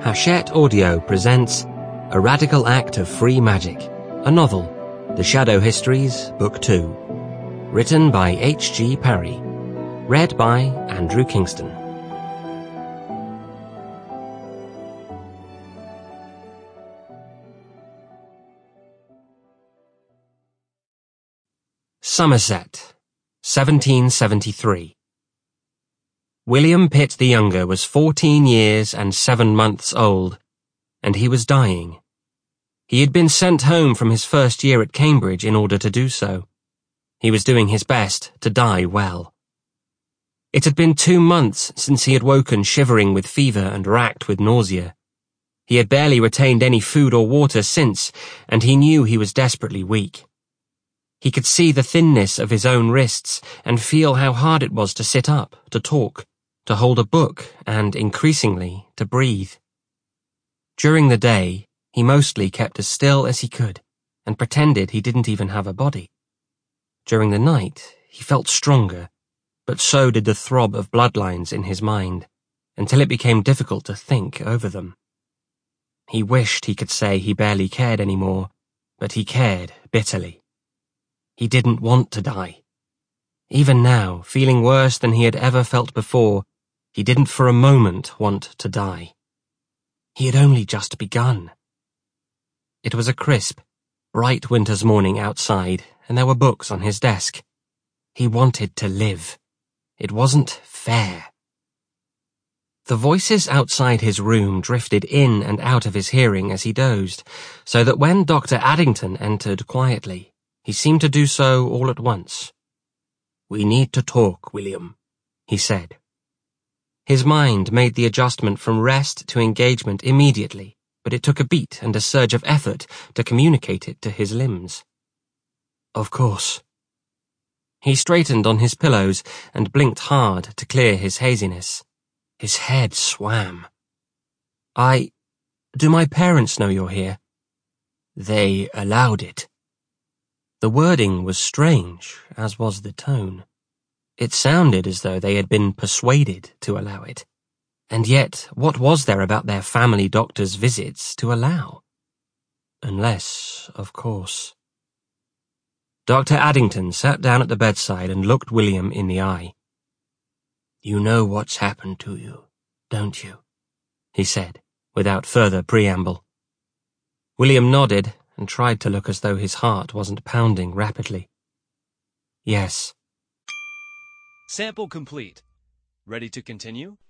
Hachette Audio presents A Radical Act of Free Magic, a novel, The Shadow Histories, Book 2. Written by H.G. Parry. Read by Andrew Kingston. Somerset, 1773. William Pitt the Younger was 14 years and 7 months old, and he was dying. He had been sent home from his first year at Cambridge in order to do so. He was doing his best to die well. It had been 2 months since he had woken shivering with fever and racked with nausea. He had barely retained any food or water since, and he knew he was desperately weak. He could see the thinness of his own wrists and feel how hard it was to sit up, to talk, to hold a book, and, increasingly, to breathe. During the day, he mostly kept as still as he could, and pretended he didn't even have a body. During the night, he felt stronger, but so did the throb of bloodlines in his mind, until it became difficult to think over them. He wished he could say he barely cared anymore, but he cared bitterly. He didn't want to die. Even now, feeling worse than he had ever felt before, he didn't for a moment want to die. He had only just begun. It was a crisp, bright winter's morning outside, and there were books on his desk. He wanted to live. It wasn't fair. The voices outside his room drifted in and out of his hearing as he dozed, so that when Dr. Addington entered quietly, he seemed to do so all at once. "We need to talk, William," he said. His mind made the adjustment from rest to engagement immediately, but it took a beat and a surge of effort to communicate it to his limbs. "Of course." He straightened on his pillows and blinked hard to clear his haziness. His head swam. Do my parents know you're here?" "They allowed it." The wording was strange, as was the tone. It sounded as though they had been persuaded to allow it. And yet, what was there about their family doctor's visits to allow? Unless, of course. Dr. Addington sat down at the bedside and looked William in the eye. "You know what's happened to you, don't you?" he said, without further preamble. William nodded and tried to look as though his heart wasn't pounding rapidly. "Yes." Sample complete. Ready to continue?